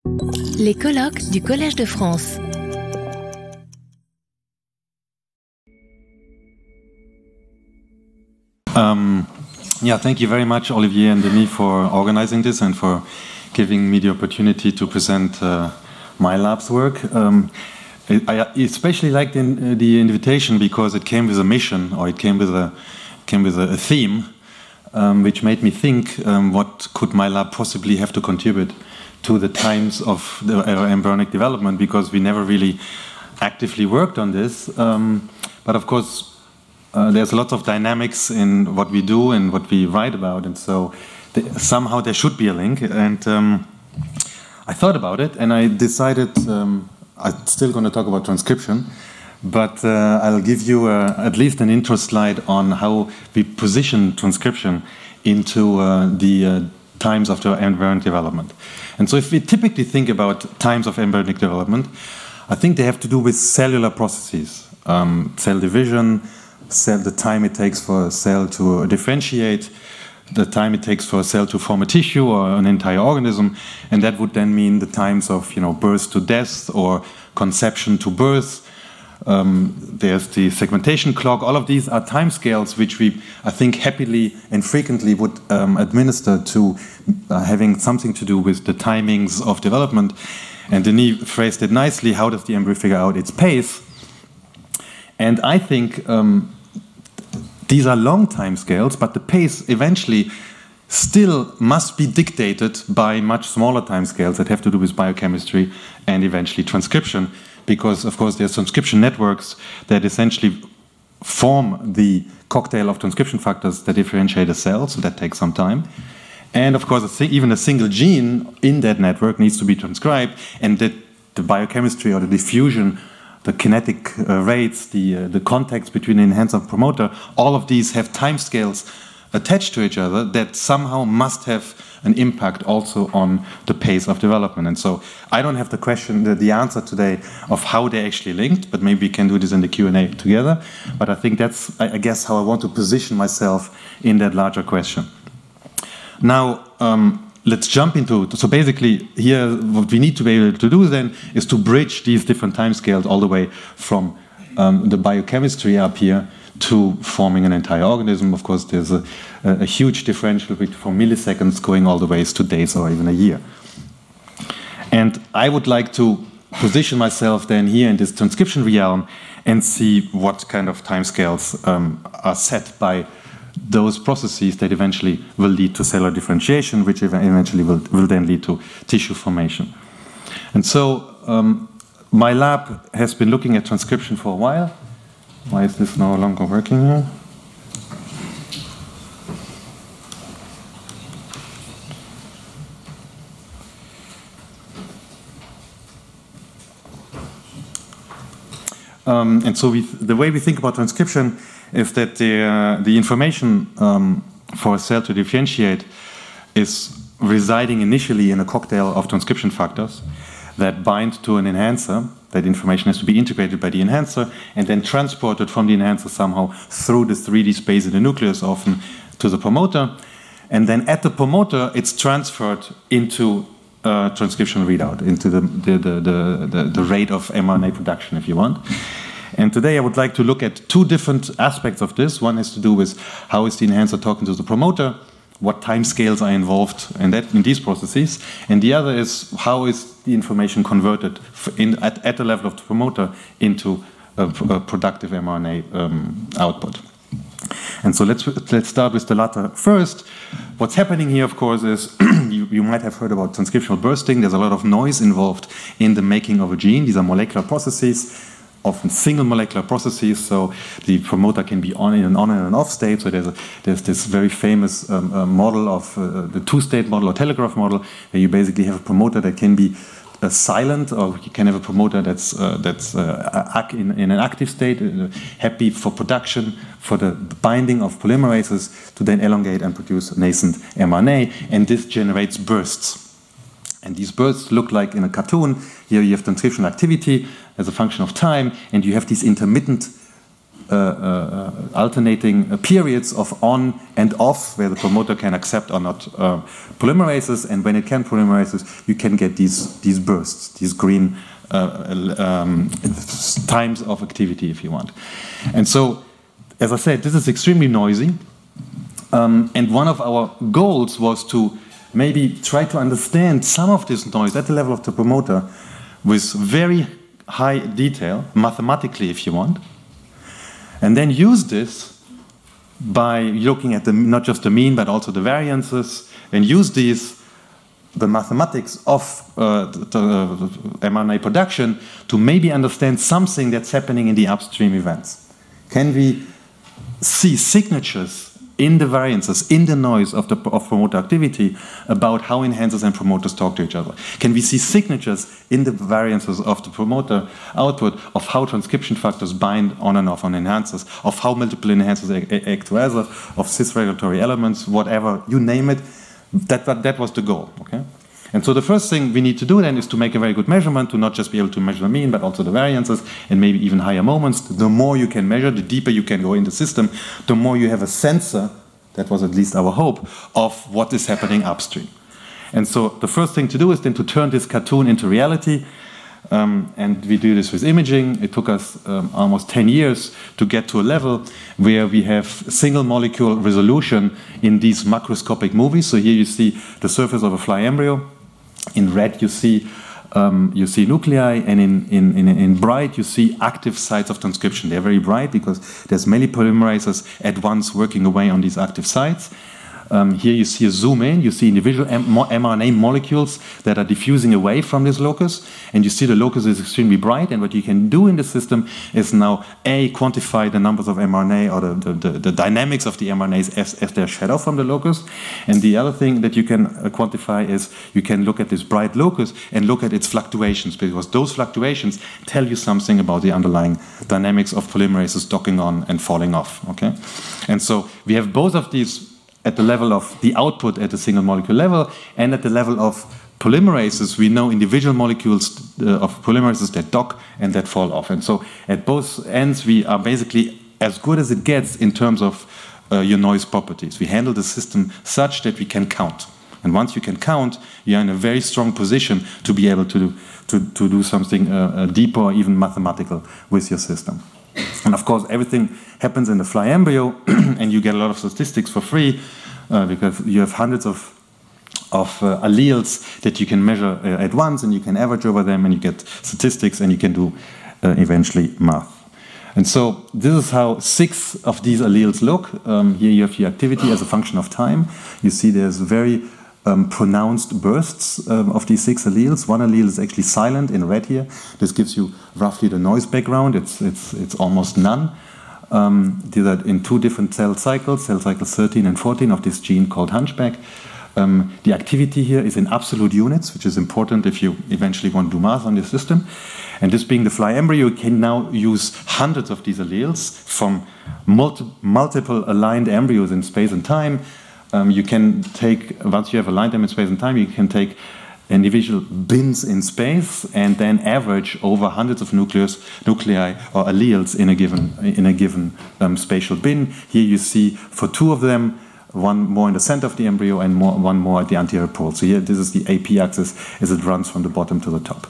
Les colloques du Collège de France. Yeah, thank you very much, Olivier and Denis, for organizing this and for giving me the opportunity to present my lab's work. I especially liked the invitation because it came with a mission, or it came with a theme, which made me think what could my lab possibly have to contribute to the times of the embryonic development, because we never really actively worked on this. But of course, there's lots of dynamics in what we do and what we write about, and so somehow there should be a link. And I thought about it, and I decided I'm still going to talk about transcription, but I'll give you at least an intro slide on how we position transcription into the times of the embryonic development. And so if we typically think about times of embryonic development, I think they have to do with cellular processes, cell division, the time it takes for a cell to differentiate, the time it takes for a cell to form a tissue or an entire organism, and that would then mean the times of birth to death or conception to birth. There's the segmentation clock. All of these are timescales which we, I think, happily and frequently would administer to having something to do with the timings of development. And Denis phrased it nicely: how does the embryo figure out its pace? And I think these are long time scales, but the pace eventually still must be dictated by much smaller time scales that have to do with biochemistry and eventually transcription, because, of course, there's transcription networks that essentially form the cocktail of transcription factors that differentiate a cell, so that takes some time. And, of course, even a single gene in that network needs to be transcribed, and that the biochemistry or the diffusion, the kinetic rates, the contacts between the enhancer and promoter, all of these have timescales attached to each other that somehow must have an impact also on the pace of development. And so I don't have the answer today of how they're actually linked, but maybe we can do this in the Q&A together. But I think that's, I guess, how I want to position myself in that larger question. Now, let's jump into, so basically here what we need to be able to do then is to bridge these different timescales all the way from the biochemistry up here to forming an entire organism. Of course, there's a huge differential from milliseconds going all the way to days or even a year. And I would like to position myself then here in this transcription realm and see what kind of timescales are set by those processes that eventually will lead to cellular differentiation, which eventually will then lead to tissue formation. And so my lab has been looking at transcription for a while. Why is this no longer working here? And so the way we think about transcription is that the information for a cell to differentiate is residing initially in a cocktail of transcription factors that bind to an enhancer. That information has to be integrated by the enhancer and then transported from the enhancer somehow through the 3D space in the nucleus, often to the promoter. And then at the promoter, it's transferred into transcription readout, into the rate of mRNA production, if you want. And today I would like to look at two different aspects of this. One has to do with how is the enhancer talking to the promoter, what time scales are involved in these processes, and the other is how is the information converted at the level of the promoter into a productive mRNA output. And so let's start with the latter first. What's happening here, of course, is you might have heard about transcriptional bursting. There's a lot of noise involved in the making of a gene. These are molecular processes, often single molecular processes, so the promoter can be on and an off state. So there's this very famous model of the two-state model or telegraph model, where you basically have a promoter that can be silent, or you can have a promoter that's in an active state, happy for production, for the binding of polymerases to then elongate and produce nascent mRNA, and this generates bursts. And these bursts look like in a cartoon. Here you have transcriptional activity as a function of time, and you have these intermittent alternating periods of on and off, where the promoter can accept or not polymerases, and when it can polymerases, you can get these bursts, these green times of activity, if you want. And so, as I said, this is extremely noisy, and one of our goals was to maybe try to understand some of this noise at the level of the promoter with very high detail, mathematically, if you want, and then use this by looking at not just the mean, but also the variances, and use the mathematics of the mRNA production to maybe understand something that's happening in the upstream events. Can we see signatures in the variances, in the noise of promoter activity, about how enhancers and promoters talk to each other? Can we see signatures in the variances of the promoter output of how transcription factors bind on and off on enhancers, of how multiple enhancers act together, of cis-regulatory elements, whatever, you name it? That was the goal, okay? And so the first thing we need to do then is to make a very good measurement, to not just be able to measure the mean, but also the variances, and maybe even higher moments. The more you can measure, the deeper you can go in the system, the more you have a sensor, that was at least our hope, of what is happening upstream. And so the first thing to do is then to turn this cartoon into reality, and we do this with imaging. It took us almost 10 years to get to a level where we have single molecule resolution in these macroscopic movies. So here you see the surface of a fly embryo. In red you see nuclei, and in bright you see active sites of transcription. They're very bright because there's many polymerases at once working away on these active sites. Here you see a zoom in, you see individual mRNA molecules that are diffusing away from this locus, and you see the locus is extremely bright, and what you can do in the system is now quantify the numbers of mRNA, or the dynamics of the mRNAs as they're shed off from the locus. And the other thing that you can quantify is you can look at this bright locus and look at its fluctuations, because those fluctuations tell you something about the underlying dynamics of polymerases docking on and falling off, okay? And so we have both of these at the level of the output at the single molecule level, and at the level of polymerases, we know individual molecules of polymerases that dock and that fall off. And so at both ends, we are basically as good as it gets in terms of your noise properties. We handle the system such that we can count. And once you can count, you're in a very strong position to be able to do something deeper or even mathematical with your system. And of course, everything happens in the fly embryo, and you get a lot of statistics for free because you have hundreds of alleles that you can measure at once, and you can average over them, and you get statistics, and you can do eventually math. And so this is how 6 of these alleles look. Here you have the activity as a function of time. You see there's very pronounced bursts of these 6 alleles. One allele is actually silent in red here. This gives you roughly the noise background. It's almost none. These are in 2 different cell cycles 13 and 14 of this gene called hunchback. The activity here is in absolute units, which is important if you eventually want to do math on this system. And this being the fly embryo, you can now use hundreds of these alleles from multiple aligned embryos in space and time. You can take, once you have aligned them in space and time, you can take individual bins in space and then average over hundreds of nuclei or alleles in a given spatial bin. Here you see for 2 of them, one more in the center of the embryo and one more at the anterior pole. So here, this is the AP axis as it runs from the bottom to the top.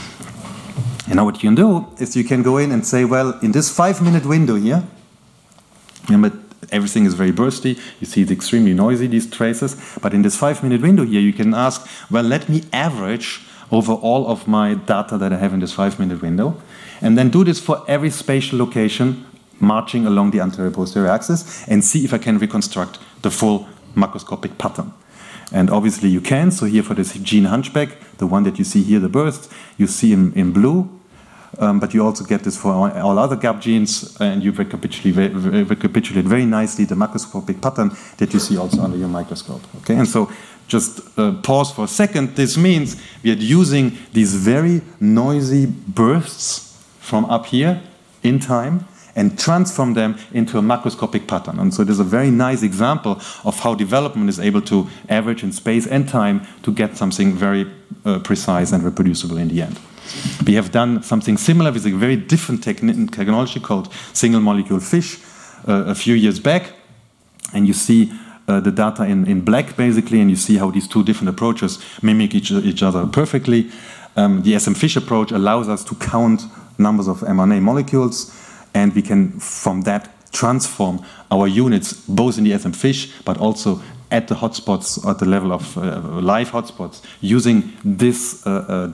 And now what you can do is you can go in and say, well, in this 5-minute window here, remember, everything is very bursty. You see it's extremely noisy, these traces. But in this 5-minute window here, you can ask, well, let me average over all of my data that I have in this 5-minute window, and then do this for every spatial location marching along the anterior-posterior axis, and see if I can reconstruct the full macroscopic pattern. And obviously you can. So here for this gene hunchback, the one that you see here, the burst, you see in blue. But you also get this for all other GAP genes, and you recapitulate very nicely the macroscopic pattern that you see also under your microscope. Okay, and so just pause for a second. This means we are using these very noisy bursts from up here in time and transform them into a macroscopic pattern. And so there's a very nice example of how development is able to average in space and time to get something very precise and reproducible in the end. We have done something similar with a very different technology called single molecule FISH a few years back. And you see the data in black, basically, and you see how these two different approaches mimic each other perfectly. The SM-FISH approach allows us to count numbers of mRNA molecules, and we can, from that, transform our units, both in the SM-FISH, but also at the hotspots, at the level of live hotspots, using this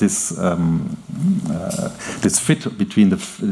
fit between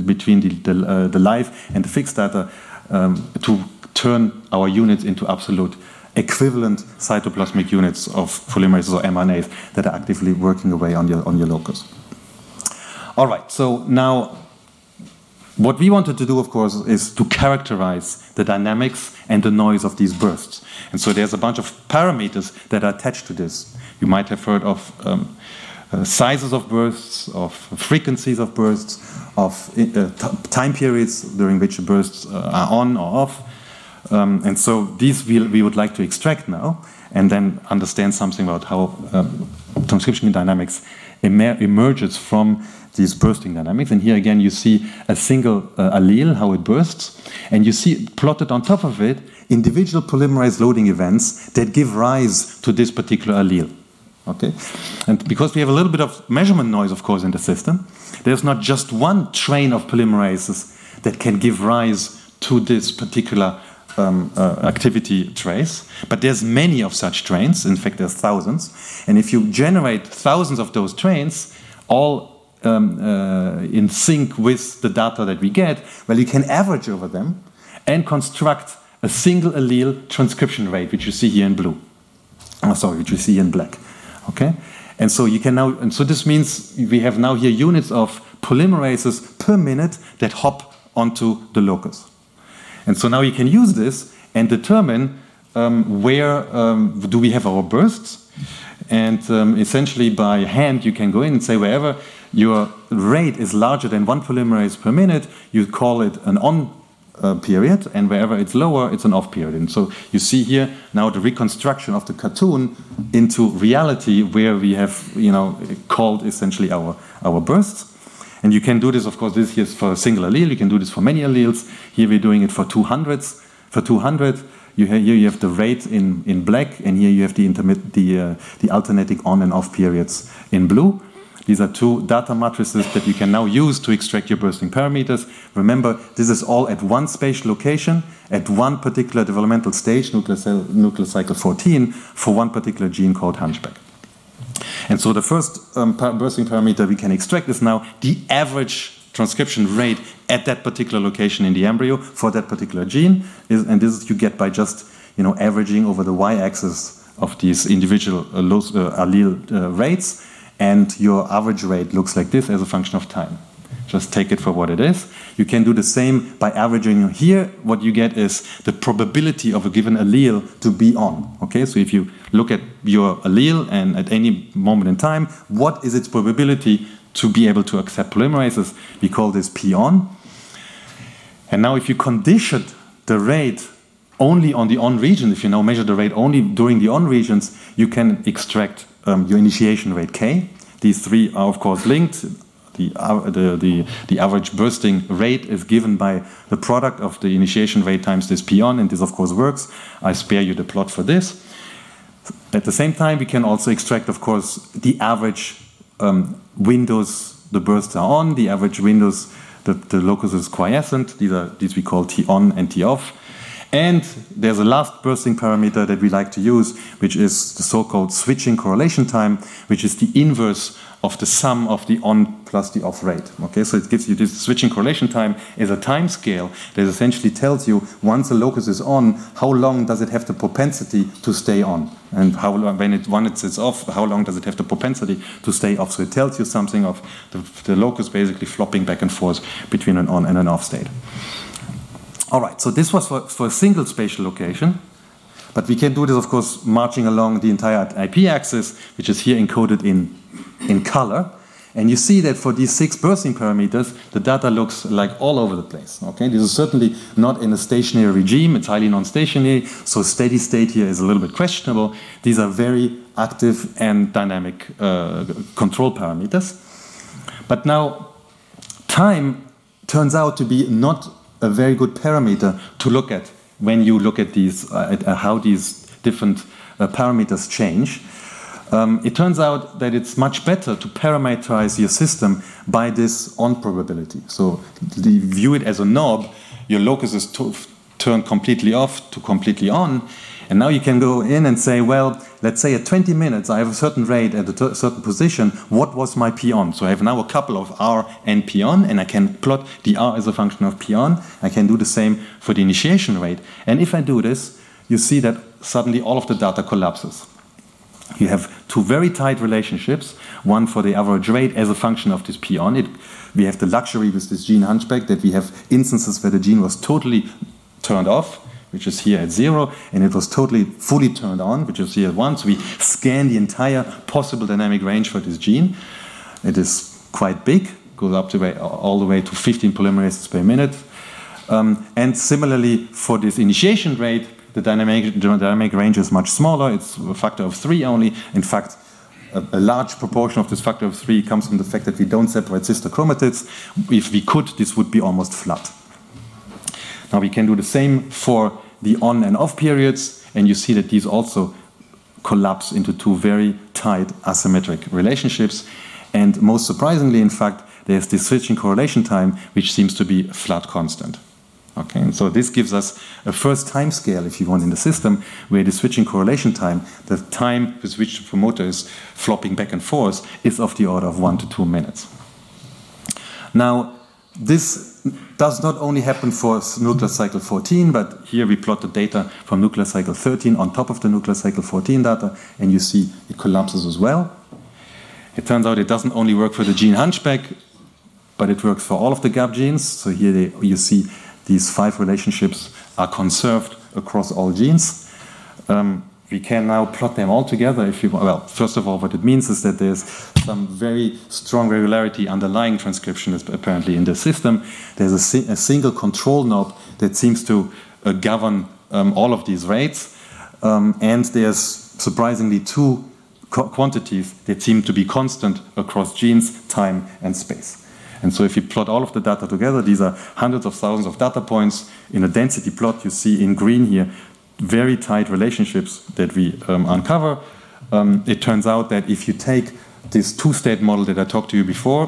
the live and the fixed data to turn our units into absolute equivalent cytoplasmic units of polymerases or mRNAs that are actively working away on your locus. All right, so now what we wanted to do, of course, is to characterize the dynamics and the noise of these bursts. And so there's a bunch of parameters that are attached to this. You might have heard of sizes of bursts, of frequencies of bursts, of time periods during which bursts are on or off. And so these we would like to extract now and then understand something about how transcription dynamics emerges from these bursting dynamics. And here again you see a single allele, how it bursts, and you see plotted on top of it individual polymerase loading events that give rise to this particular allele. Okay? And because we have a little bit of measurement noise, of course, in the system, there's not just one train of polymerases that can give rise to this particular activity trace, but there's many of such trains. In fact, there's thousands. And if you generate thousands of those trains, all in sync with the data that we get, well, you can average over them and construct a single allele transcription rate, which you see here in blue. Which you see in black. Okay? And so you can now, and so this means we have now here units of polymerases per minute that hop onto the locus. And so now you can use this and determine where do we have our bursts. And essentially by hand you can go in and say wherever your rate is larger than one polymerase per minute, you call it an on period, and wherever it's lower, it's an off period. And so you see here now the reconstruction of the cartoon into reality where we have, called essentially our bursts. And you can do this, of course, this here is for a single allele. You can do this for many alleles. Here we're doing it for 200s. For 200, here you have the rate in black, and here you have the alternating on and off periods in blue. These are two data matrices that you can now use to extract your bursting parameters. Remember, this is all at one spatial location, at one particular developmental stage, nuclear cycle 14, for one particular gene called hunchback. And so the first bursting parameter we can extract is now the average transcription rate at that particular location in the embryo for that particular gene. And this you get by just averaging over the y-axis of these individual allele rates. And your average rate looks like this as a function of time. Just take it for what it is. You can do the same by averaging here. What you get is the probability of a given allele to be on. Okay, so if you look at your allele and at any moment in time, what is its probability to be able to accept polymerases? We call this P on. And now if you condition the rate only on the on region, if you now measure the rate only during the on regions, you can extract your initiation rate K. These three are of course linked. The average bursting rate is given by the product of the initiation rate times this P on, and this of course works. I spare you the plot for this. At the same time, we can also extract, of course, the average windows the bursts are on, the average windows the locus is quiescent. These we call T on and T off. And there's a last bursting parameter that we like to use, which is the so-called switching correlation time, which is the inverse of the sum of the on plus the off rate. Okay, so it gives you this switching correlation time is a time scale that essentially tells you once a locus is on, how long does it have the propensity to stay on, and how long, when it's off, how long does it have the propensity to stay off. So it tells you something of the locus basically flopping back and forth between an on and an off state. All right, so this was for a single spatial location, but we can do this, of course, marching along the entire IP axis, which is here encoded in color. And you see that for these 6 bursting parameters, the data looks like all over the place. Okay, this is certainly not in a stationary regime. It's highly non-stationary, so steady state here is a little bit questionable. These are very active and dynamic control parameters. But now, time turns out to be not a very good parameter to look at when you look at these, how these different parameters change. It turns out that it's much better to parameterize your system by this on probability. So view it as a knob. Your locus is turned completely off to completely on. And now you can go in and say, well, let's say at 20 minutes I have a certain rate at a certain position. What was my P on? So I have now a couple of R and P on, and I can plot the R as a function of P on. I can do the same for the initiation rate. And if I do this, you see that suddenly all of the data collapses. You have 2 very tight relationships, one for the average rate as a function of this P on. We have the luxury with this gene hunchback that we have instances where the gene was totally turned off, which is here at 0, and it was totally fully turned on, which is here at 1. So we scan the entire possible dynamic range for this gene. It is quite big, goes up to all the way to 15 polymerases per minute. And similarly, for this initiation rate, the dynamic range is much smaller. It's a factor of 3 only. In fact, a large proportion of this factor of 3 comes from the fact that we don't separate sister chromatids. If we could, this would be almost flat. Now we can do the same for the on and off periods, and you see that these also collapse into 2 very tight asymmetric relationships. And most surprisingly, in fact, there's this switching correlation time, which seems to be flat constant. Okay, and so this gives us a first time scale, if you want, in the system, where the switching correlation time, the time with which the promoter is flopping back and forth, is of the order of 1 to 2 minutes. Now, this does not only happen for nuclear cycle 14, but here we plot the data from nuclear cycle 13 on top of the nuclear cycle 14 data, and you see it collapses as well. It turns out it doesn't only work for the gene hunchback, but it works for all of the gap genes. So here you see these 5 relationships are conserved across all genes. We can now plot them all together if you want. Well, first of all, what it means is that there's some very strong regularity underlying transcription apparently in the system. There's a single control knob that seems to govern all of these rates. And there's surprisingly 2 quantities that seem to be constant across genes, time, and space. And so if you plot all of the data together, these are hundreds of thousands of data points. In a density plot, you see in green here very tight relationships that we uncover. It turns out that if you take this 2-state model that I talked to you before,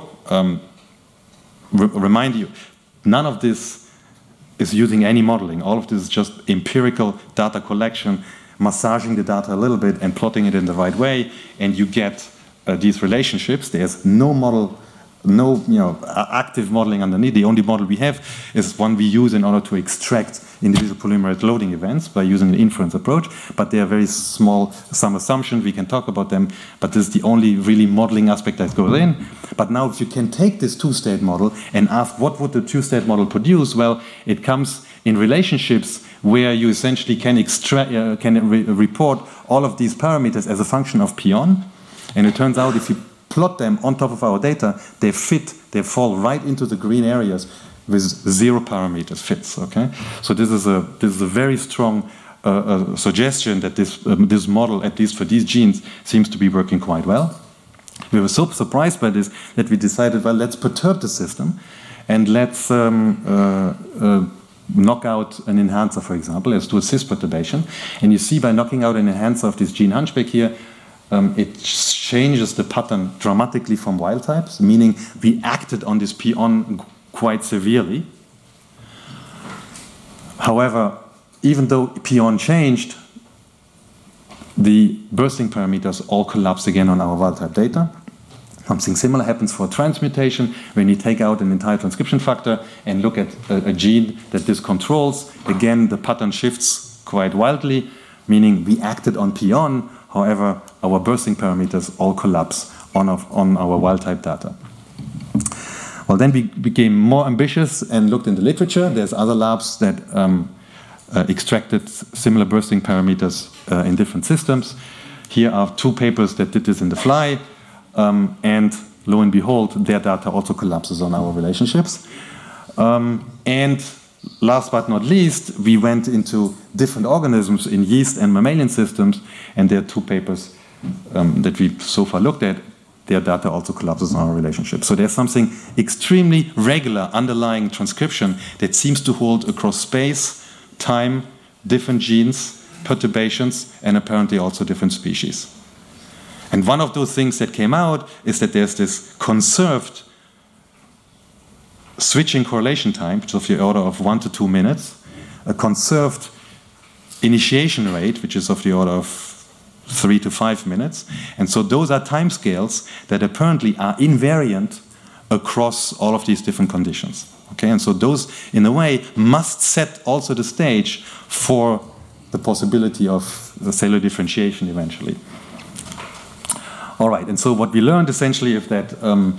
remind you, none of this is using any modeling. All of this is just empirical data collection, massaging the data a little bit and plotting it in the right way, and you get these relationships. There's no model, no active modeling underneath. The only model we have is one we use in order to extract individual polymerase loading events by using an inference approach, but they are very small, some assumptions, we can talk about them, but this is the only really modeling aspect that goes in. But now if you can take this 2-state model and ask what would the 2-state model produce, well, it comes in relationships where you essentially can report all of these parameters as a function of P on, and it turns out if you plot them on top of our data, they fall right into the green areas with 0 parameters fits. Okay, so this is a very strong suggestion that this model, at least for these genes, seems to be working quite well. We were so surprised by this that we decided, well, let's perturb the system and let's knock out an enhancer, for example. Let's do a cis perturbation, and you see by knocking out an enhancer of this gene hunchback here, it changes the pattern dramatically from wild types, meaning we acted on this P on quite severely. However, even though P on changed, the bursting parameters all collapse again on our wild type data. Something similar happens for transmutation when you take out an entire transcription factor and look at a gene that this controls. Again, the pattern shifts quite wildly, meaning we acted on P on. However, our bursting parameters all collapse on our wild-type data. Well, then we became more ambitious and looked in the literature. There's other labs that extracted similar bursting parameters in different systems. Here are 2 papers that did this in the fly. And lo and behold, their data also collapses on our relationships. And last but not least, we went into different organisms in yeast and mammalian systems, and there are 2 papers that we so far looked at. Their data also collapses on our relationship. So there's something extremely regular underlying transcription that seems to hold across space, time, different genes, perturbations, and apparently also different species. And one of those things that came out is that there's this conserved switching correlation time, which is of the order of 1 to 2 minutes, a conserved initiation rate, which is of the order of 3 to 5 minutes. And so those are timescales that apparently are invariant across all of these different conditions. Okay, and so those, in a way, must set also the stage for the possibility of the cellular differentiation eventually. All right, and so what we learned essentially is that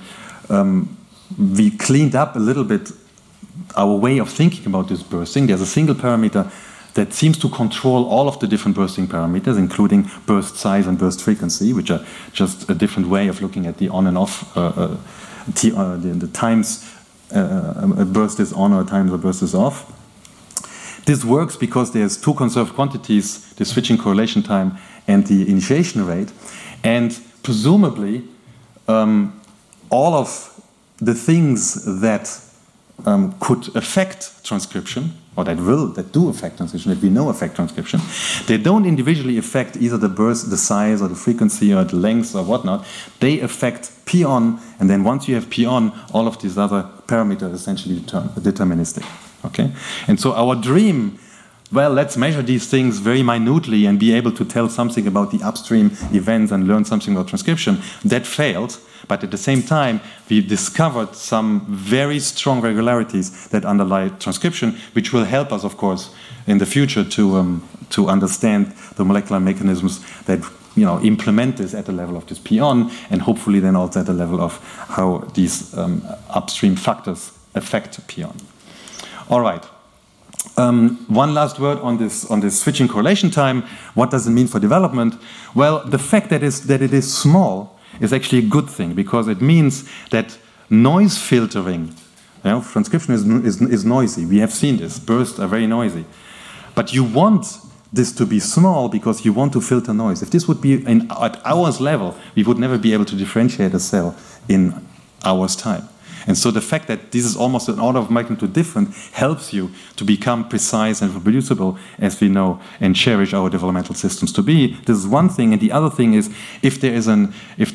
we cleaned up a little bit our way of thinking about this bursting. There's a single parameter that seems to control all of the different bursting parameters, including burst size and burst frequency, which are just a different way of looking at the on and off, the times a burst is on or times a burst is off. This works because there's 2 conserved quantities, the switching correlation time and the initiation rate, and presumably all of the things that could affect transcription, or that do affect transcription, that we know affect transcription, they don't individually affect either the burst, the size, or the frequency, or the length, or whatnot. They affect P on, and then once you have P on, all of these other parameters are essentially deterministic. Okay? And so our dream, well, let's measure these things very minutely and be able to tell something about the upstream events and learn something about transcription, that failed. But at the same time, we discovered some very strong regularities that underlie transcription, which will help us, of course, in the future to understand the molecular mechanisms that implement this at the level of this P-on, and hopefully then also at the level of how these upstream factors affect P-on. All right. One last word on this switching correlation time. What does it mean for development? Well, the fact that it is small is actually a good thing, because it means that noise filtering, transcription is noisy. We have seen this. Bursts are very noisy. But you want this to be small because you want to filter noise. If this would be at hours level, we would never be able to differentiate a cell in hours time. And so the fact that this is almost an order of magnitude different helps you to become precise and reproducible, as we know and cherish our developmental systems to be. This is one thing, and the other thing is if there is an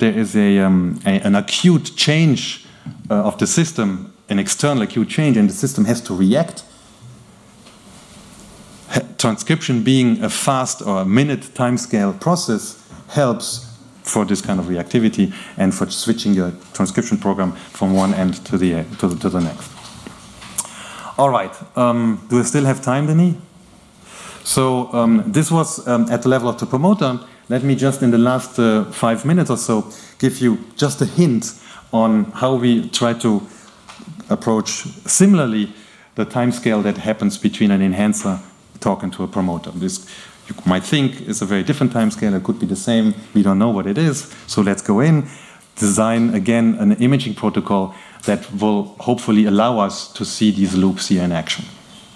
acute change of the system, an external acute change, and the system has to react, transcription being a fast or a minute timescale process helps for this kind of reactivity and for switching your transcription program from one end to the next. All right. Do I still have time, Denis? So this was at the level of the promoter. Let me just in the last 5 minutes or so give you just a hint on how we try to approach similarly the timescale that happens between an enhancer talking to a promoter. This you might think is a very different timescale. It could be the same. We don't know what it is. So let's go in, design again an imaging protocol that will hopefully allow us to see these loops here in action.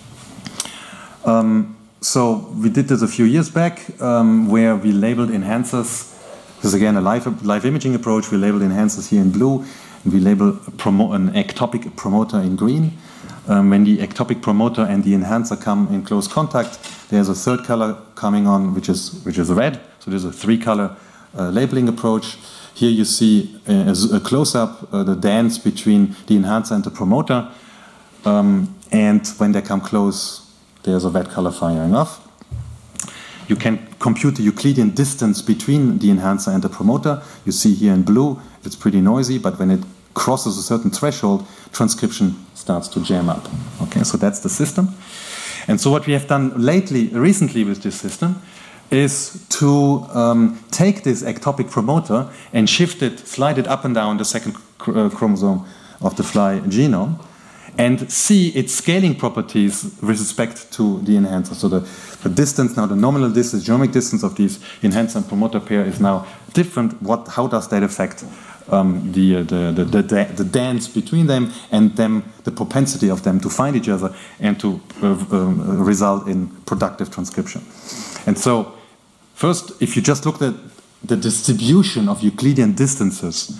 So we did this a few years back, where we labeled enhancers. This is again a live imaging approach. We labeled enhancers here in blue, and we label an ectopic promoter in green. When the ectopic promoter and the enhancer come in close contact, there's a third color coming on, which is red. So there's a 3-color labeling approach. Here you see a close-up, the dance between the enhancer and the promoter. And when they come close, there's a red color firing off. You can compute the Euclidean distance between the enhancer and the promoter. You see here in blue, it's pretty noisy, but when it crosses a certain threshold, transcription starts to jam up. Okay, so that's the system. And so what we have done recently with this system is to take this ectopic promoter and slide it up and down the second chromosome of the fly genome, and see its scaling properties with respect to the enhancer. So the distance, now the nominal distance, genomic distance of these enhancer and promoter pair is now different. How does that affect the dance between them and them, the propensity of them to find each other and to result in productive transcription. And so, first, if you just look at the distribution of Euclidean distances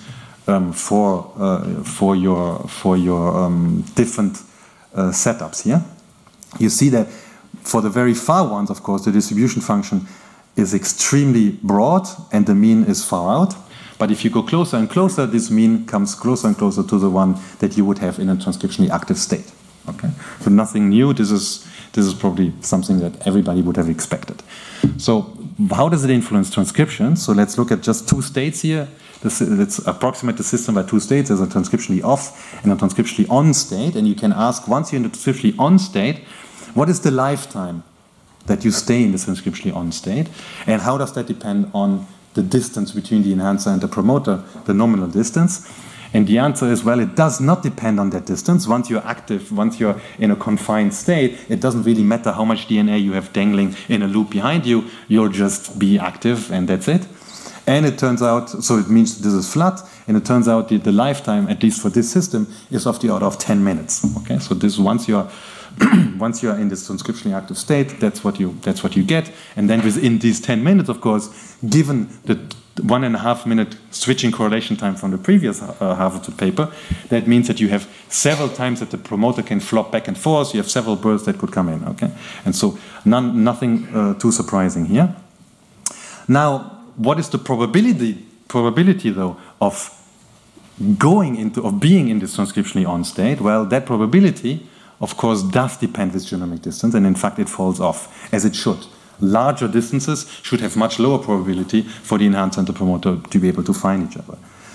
for your different setups here, you see that for the very far ones, of course, the distribution function is extremely broad and the mean is far out. But if you go closer and closer, this mean comes closer and closer to the one that you would have in a transcriptionally active state. Okay, so nothing new. This is probably something that everybody would have expected. So how does it influence transcription? So let's look at just two states here. Let's approximate the system by two states. There's a transcriptionally off and a transcriptionally on state. And you can ask, once you're in the transcriptionally on state, what is the lifetime that you stay in the transcriptionally on state? And how does that depend on the distance between the enhancer and the promoter, the nominal distance? And the answer is, well, it does not depend on that distance. Once you're active, once you're in a confined state, it doesn't really matter how much DNA you have dangling in a loop behind you. You'll just be active and that's it. And it turns out, so it means this is flat, and it turns out the lifetime, at least for this system, is of the order of 10 minutes. Okay, so this once you're in this transcriptionally active state, that's what you get. And then within these 10 minutes, of course, given the 1.5 minute switching correlation time from the previous half of the paper, that means that you have several times that the promoter can flop back and forth. You have several bursts that could come in. Okay, and so nothing too surprising here. Now, what is the probability though of being in this transcriptionally on state? Well, that probability, of course, does depend with genomic distance, and in fact it falls off, as it should. Larger distances should have much lower probability for the enhancer and the promoter to be able to find each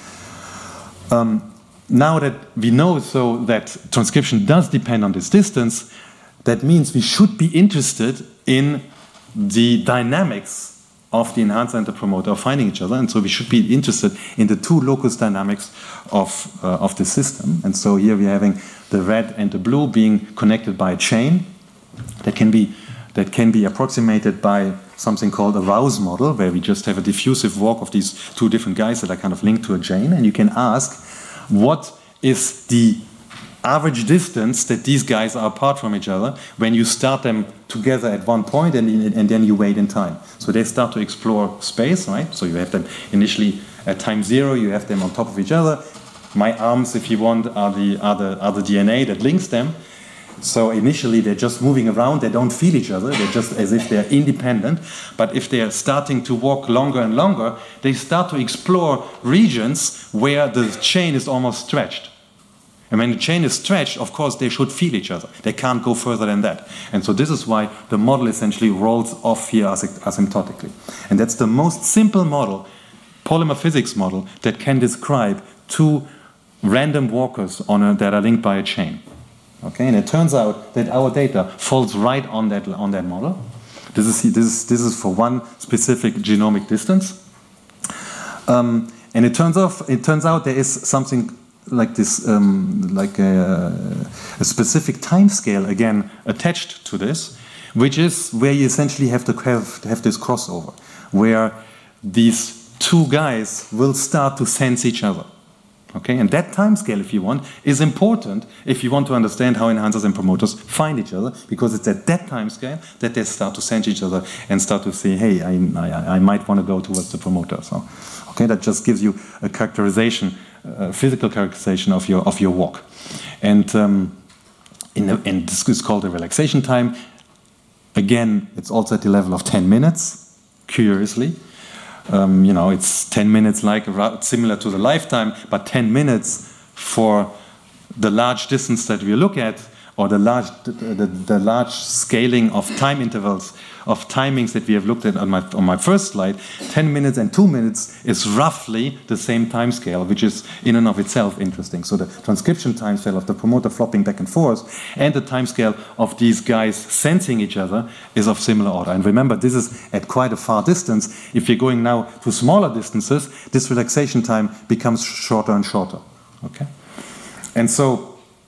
other. Now that we know that transcription does depend on this distance, that means we should be interested in the dynamics of the enhancer and the promoter of finding each other, and so we should be interested in the two locus dynamics of the system. And so here we're having the red and the blue being connected by a chain that can be approximated by something called a Rouse model, where we just have a diffusive walk of these two different guys that are kind of linked to a chain, and you can ask, what is the average distance that these guys are apart from each other when you start them together at one point and then you wait in time. So they start to explore space, right? So you have them initially at time 0, you have them on top of each other. My arms, if you want, are the DNA that links them. So initially they're just moving around, they don't feel each other, they're just as if they're independent. But if they're starting to walk longer and longer, they start to explore regions where the chain is almost stretched. And when the chain is stretched, of course, they should feel each other. They can't go further than that. And so this is why the model essentially rolls off here asymptotically. And that's the most simple model, polymer physics model, that can describe two random walkers that are linked by a chain. Okay, and it turns out that our data falls right on that model. This is for one specific genomic distance. And it turns out there is something like this, like a specific time scale again attached to this, which is where you essentially have to have this crossover, where these two guys will start to sense each other. Okay, and that time scale, if you want, is important if you want to understand how enhancers and promoters find each other, because it's at that time scale that they start to sense each other and start to say, hey, I might want to go towards the promoter. So, okay, that just gives you a characterization, physical characterization of your walk, and this is called the relaxation time. Again, it's also at the level of 10 minutes. Curiously. It's 10 minutes, like similar to the lifetime, but 10 minutes for the large distance that we look at, or the large scaling of time intervals of timings that we have looked at on my first slide. 10 minutes and 2 minutes is roughly the same time scale, which is in and of itself interesting. So the transcription time scale of the promoter flopping back and forth and the time scale of these guys sensing each other is of similar order. And remember, this is at quite a far distance. If you're going now to smaller distances, this relaxation time becomes shorter and shorter. Okay? And so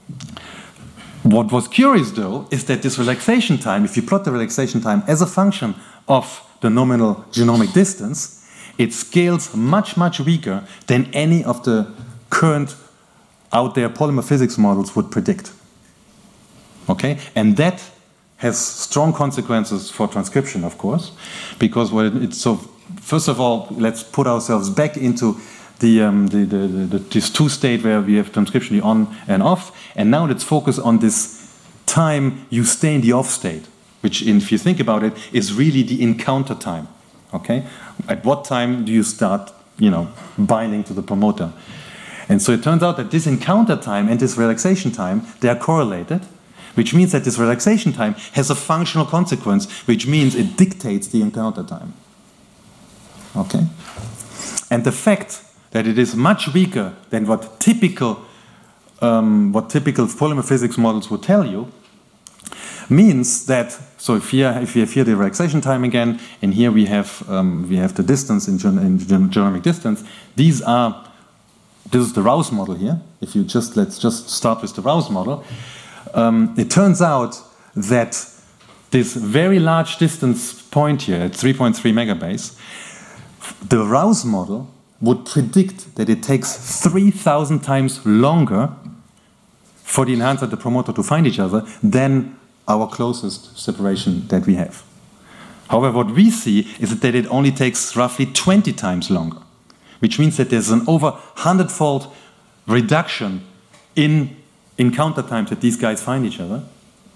what was curious, though, is that this relaxation time, if you plot the relaxation time as a function of the nominal genomic distance, it scales much, much weaker than any of the current out there polymer physics models would predict. Okay? And that has strong consequences for transcription, of course, because first of all, let's put ourselves back into this two state where we have transcription on and off, and now let's focus on this time you stay in the off state, which, if you think about it, is really the encounter time. Okay, at what time do you start, binding to the promoter? And so it turns out that this encounter time and this relaxation time, they are correlated, which means that this relaxation time has a functional consequence, which means it dictates the encounter time. Okay, and the fact that it is much weaker than what typical polymer physics models would tell you, means that, so if we have here the relaxation time again, and here we have the distance in genomic distance. This is the Rouse model here. If you let's just start with the Rouse model. It turns out that this very large distance point here at 3.3 megabase, the Rouse model would predict that it takes 3,000 times longer for the enhancer and the promoter to find each other than our closest separation that we have. However, what we see is that it only takes roughly 20 times longer, which means that there's an over 100-fold reduction in encounter times that these guys find each other,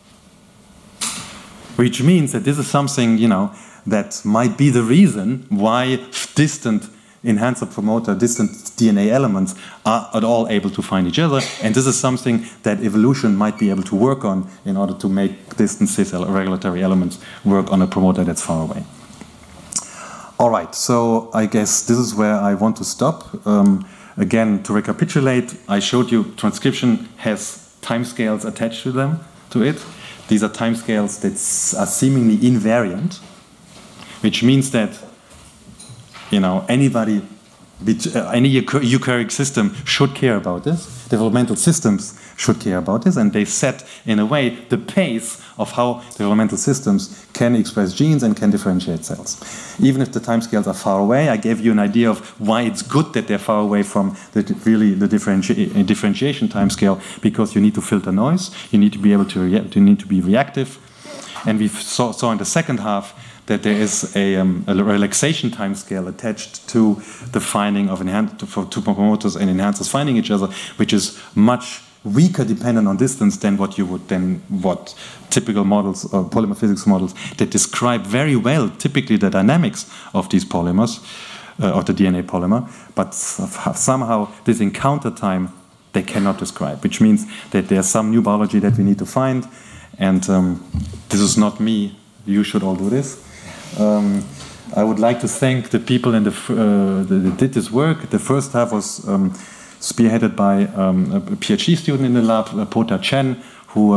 which means that this is something, that might be the reason why distant enhancer promoter, distant DNA elements are at all able to find each other, and this is something that evolution might be able to work on in order to make distant cis regulatory elements work on a promoter that's far away. All right, so I guess this is where I want to stop. Again, to recapitulate, I showed you transcription has timescales attached to it. These are timescales that are seemingly invariant, which means that any eukaryotic system should care about this. Developmental systems should care about this, and they set, in a way, the pace of how developmental systems can express genes and can differentiate cells. Even if the timescales are far away, I gave you an idea of why it's good that they're far away from the differentiation timescale, because you need to filter noise, you need to be able to need to be reactive, and we saw in the second half that there is a relaxation timescale attached to the finding of two promoters and enhancers finding each other, which is much weaker dependent on distance than what typical models or polymer physics models that describe very well typically the dynamics of these polymers, of the DNA polymer, but somehow this encounter time they cannot describe, which means that there's some new biology that we need to find, and this is not me. You should all do this. I would like to thank the people that did this work. The first half was spearheaded by a PhD student in the lab, Pota Chen, who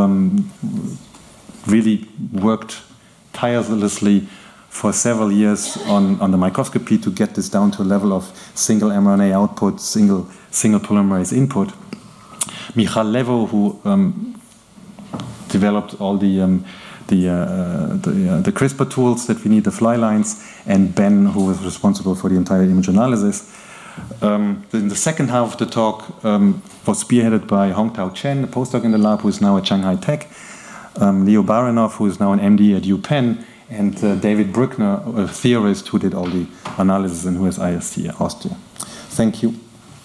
really worked tirelessly for several years on the microscopy to get this down to a level of single mRNA output, single polymerase input. Michal Levo, who developed all the CRISPR tools that we need, the fly lines, and Ben, who was responsible for the entire image analysis. In the second half of the talk was spearheaded by Hongtao Chen, a postdoc in the lab who is now at Shanghai Tech, Leo Baranov, who is now an MD at UPenn, and David Brückner, a theorist who did all the analysis and who is IST Austria. Thank you.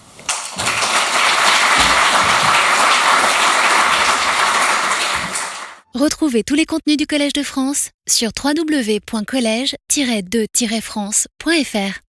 Retrouvez tous les contenus du Collège de France sur www.collège-2-france.fr.